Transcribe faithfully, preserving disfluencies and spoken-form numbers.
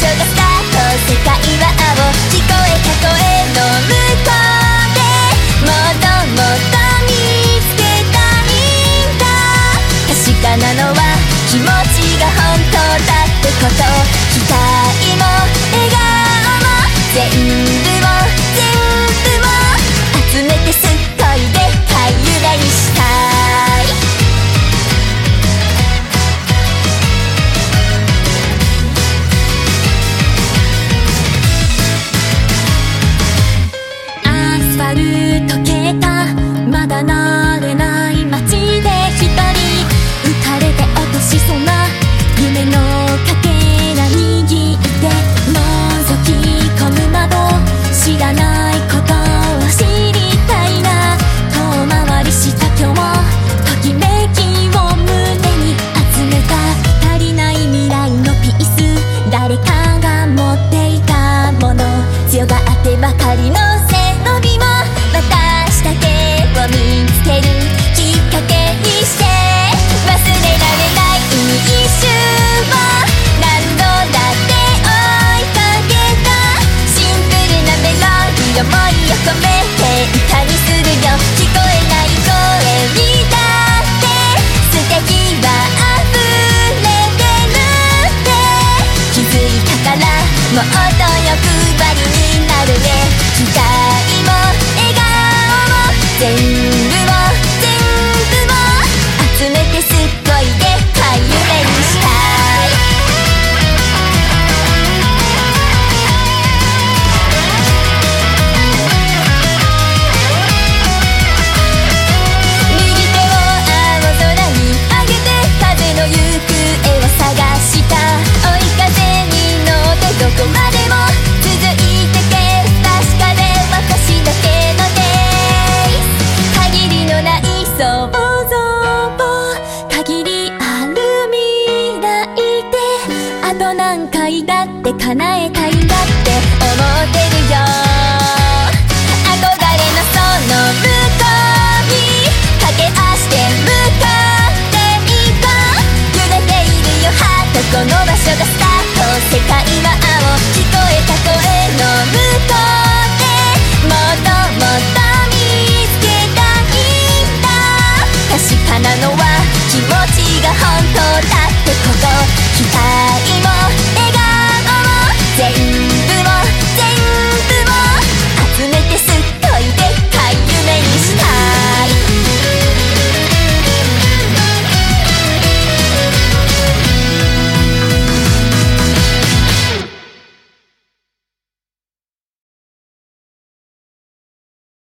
所がスタート。世界は青、聞こえた声の向こうでもっともっと見つけたいんだ。確かなのは気持ちが本当だってこと。期待も笑顔も全部を全部を集めてすっごいでかい夢にしたい。アスファルト消えたまだ慣れない街で一人浮かれて落としそうな夢のかけら握って覗き込む窓。知らないことを知りたいな。遠回りした今日ときめきを胸に集めた。足りない未来のピース、誰かが持っていたもの。強がってばかりの背伸びも私だけを見つけるきっかけにして。忘れられない一瞬を何度だって追いかけた。シンプルなメロディー思いを込めて歌にするよ。聞こえない声にだって素敵は溢れてるって気づいたから。もっと欲張りになるね。期待も笑顔も全部を全部を集めてすっごいでかい夢にしたい。右手を青空に上げて風の行方を探した。追い風に乗ってどこまでも続いてけ。確かで私だけのデイズ、限りのない想像を限りある未来であと何回だって叶えたいんだって思ってるよ。憧れのその向こうに駆け足で向かっていこう。揺れているよハート、この場所がスタート。世界